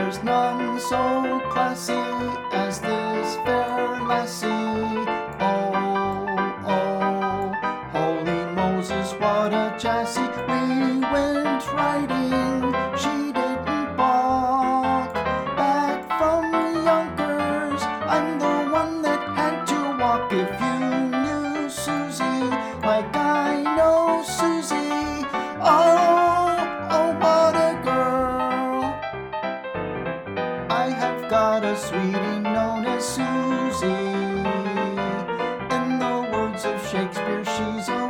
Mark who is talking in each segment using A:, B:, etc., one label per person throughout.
A: There's none so classy as this fair lassie. Oh, oh, holy Moses, what a Jessie. We went riding, she didn't balk. Back from Yonkers, I'm the one that had to walk. If you knew Susie like I know Susie, oh, oh, what a girl. I have got a sweetie known as Susie. In the words of Shakespeare, she's a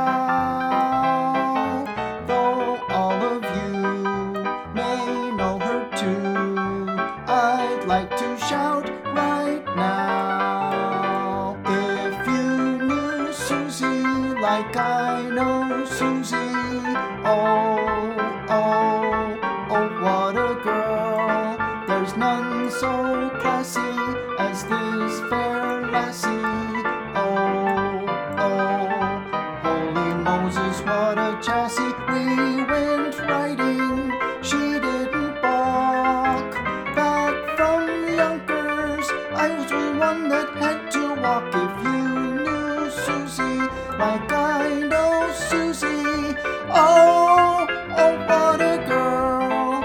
A: wow. Though all of you may know her too, I'd like to shout right now. If you knew Susie like I know Susie, oh, oh, oh, what a girl. There's none so classy as this fair lassie. Oh, oh, holy Moses, what a Jessie. We went riding, she didn't balk. Back from Yonkers, I was the one that had to walk. If you knew Susie like I know Susie, oh, oh, what a girl.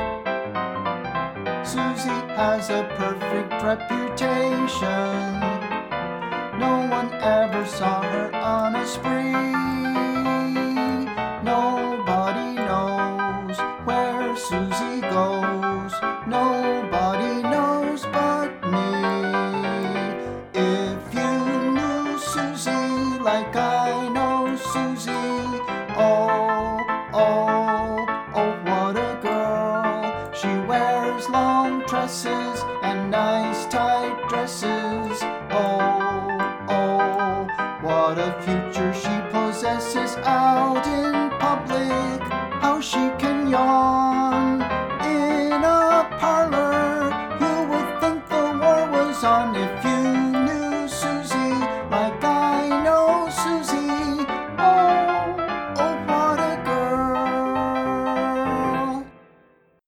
A: Susie has a perfect reputation. No one ever saw her on a spree. Nobody knows where Susie goes. Nobody knows but me. If you knew Susie like I know Susie, oh, oh, oh, what a girl. She wears long tresses and nice tight dresses. Oh, oh, what a future she possesses out in public. How she can yawn in a parlor. You would think the war was on if you